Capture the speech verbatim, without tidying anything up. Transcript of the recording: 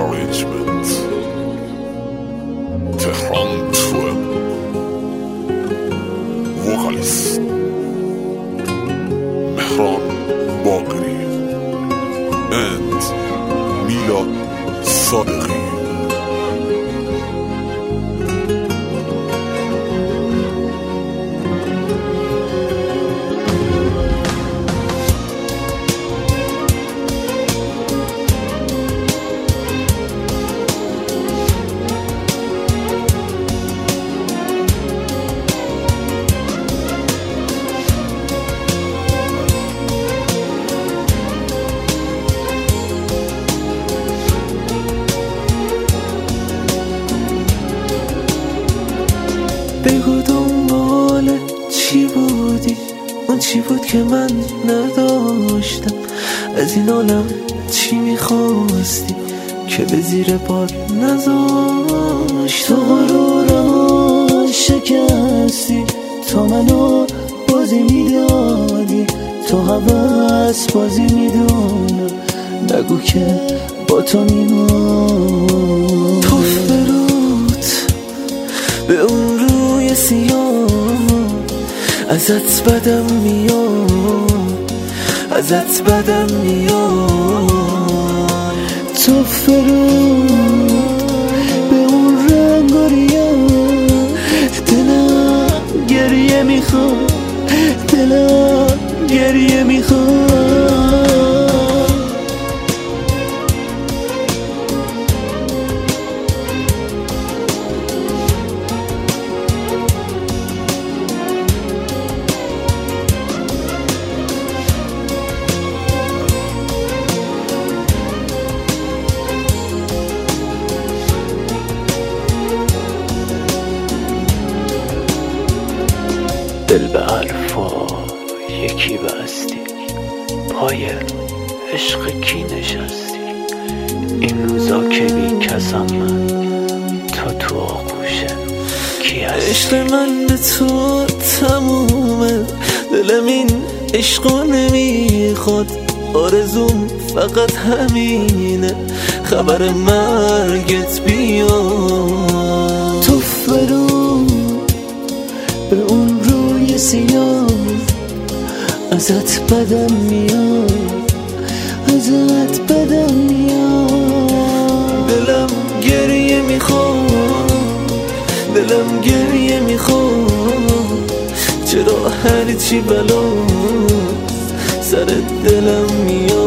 arrangement تهران تو وکالیست مهران باقری and میلاد صادقی. بگو دنبال چی بودی؟ اون چی بود که من نداشتم؟ از این عالم چی میخواستی که به زیر بار نذاشت؟ تو غرورم شکستی، تو منو بازی میدادی، تو حوض بازی میدونم، نگو که با تو میمان. تو فروت به اون روی سیاه ازت بدم میاد، ازت بدم میاد. تو فرود به اون رنگاریا، دلم گریه میخواد، دلم گریه میخواد. دل به حرفا یکی بستی، پای عشق کی نشستی؟ این روزا که بی کسم من، تو تو آغوشه کی هستی؟ عشق من به تو تمومه، دلم این عشقو نمیخواد، آرزوم فقط همینه، خبر مرگت بیاد. تو فرو به اون روی سیاه ازت بدم میاد، ازت بدم میاد. دلم گریه میخواد، دلم گریه میخواد، چرا هر چی بلا سر دلم میاد.